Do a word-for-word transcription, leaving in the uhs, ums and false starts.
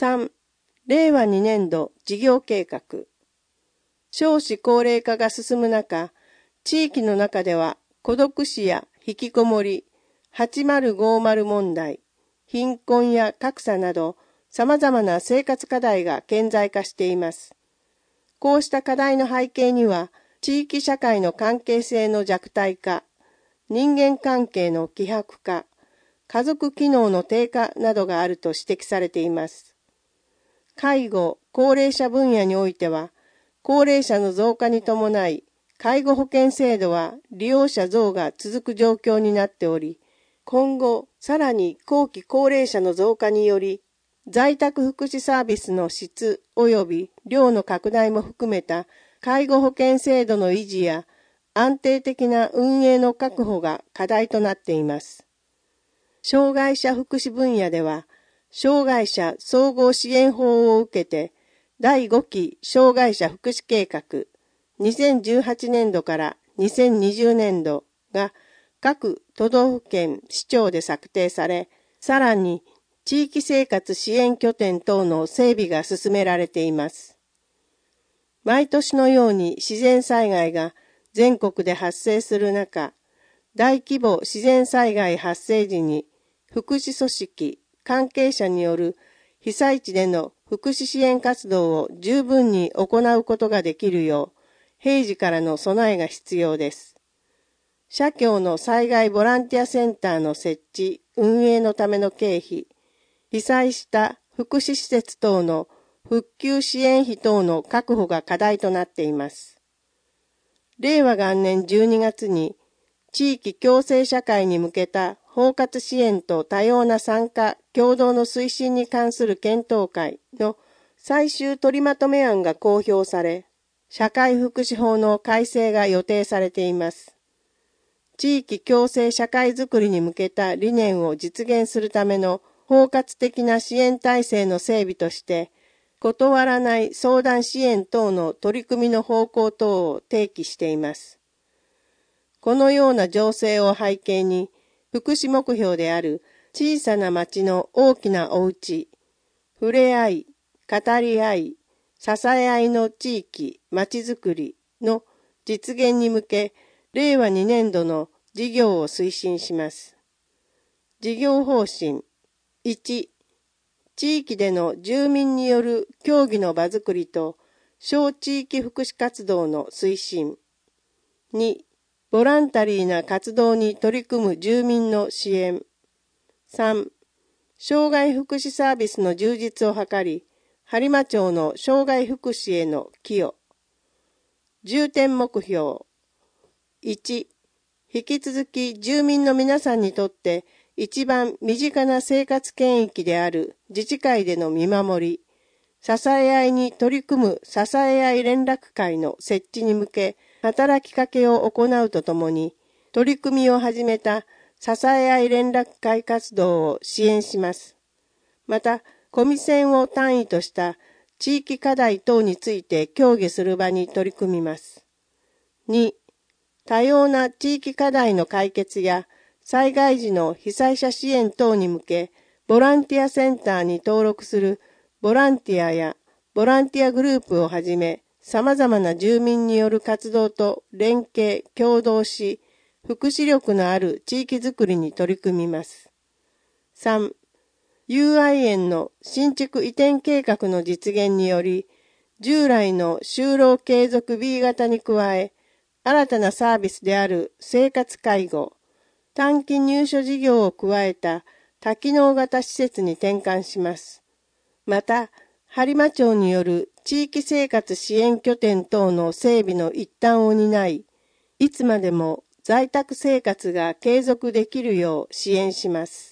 さん、れいわにねんど事業計画。少子高齢化が進む中、地域の中では孤独死や引きこもり、はちまるごまる問題、貧困や格差など様々な生活課題が顕在化しています。こうした課題の背景には、地域社会の関係性の弱体化、人間関係の希薄化、家族機能の低下などがあると指摘されています。介護・高齢者分野においては、高齢者の増加に伴い、介護保険制度は利用者増が続く状況になっており、今後さらに後期高齢者の増加により、在宅福祉サービスの質及び量の拡大も含めた介護保険制度の維持や安定的な運営の確保が課題となっています。障害者福祉分野では、障害者総合支援法を受けて、だいごき障害者福祉計画にせんじゅうはちねんどからにせんにじゅうねんどが各都道府県市町で策定され、さらに地域生活支援拠点等の整備が進められています。毎年のように自然災害が全国で発生する中、大規模自然災害発生時に福祉組織、関係者による被災地での福祉支援活動を十分に行うことができるよう、平時からの備えが必要です。社協の災害ボランティアセンターの設置、運営のための経費、被災した福祉施設等の復旧支援費等の確保が課題となっています。れいわがんねんじゅうにがつに地域共生社会に向けた包括支援と多様な参加・協働の推進に関する検討会の最終取りまとめ案が公表され、社会福祉法の改正が予定されています。地域共生社会づくりに向けた理念を実現するための包括的な支援体制の整備として、断らない相談支援等の取り組みの方向等を提起しています。このような情勢を背景に、福祉目標である小さな町の大きなお家、触れ合い、語り合い、支え合いの地域、町づくりの実現に向け、れいわにねんどの事業を推進します。事業方針いち、地域での住民による協議の場づくりと小地域福祉活動の推進。に、ボランタリーな活動に取り組む住民の支援。さん、障害福祉サービスの充実を図り、播磨町の障害福祉への寄与。重点目標。いち、引き続き住民の皆さんにとって一番身近な生活圏域である自治会での見守り、支え合いに取り組む支え合い連絡会の設置に向け、働きかけを行うとともに、取り組みを始めた支え合い連絡会活動を支援します。また、コミセンを単位とした地域課題等について協議する場に取り組みます。に、多様な地域課題の解決や災害時の被災者支援等に向け、ボランティアセンターに登録するボランティアやボランティアグループをはじめ、様々な住民による活動と連携、協働し、福祉力のある地域づくりに取り組みます。さん、友愛園の新築移転計画の実現により、従来の就労継続 ビー 型に加え、新たなサービスである生活介護、短期入所事業を加えた多機能型施設に転換します。また、播磨町による地域生活支援拠点等の整備の一端を担い、いつまでも在宅生活が継続できるよう支援します。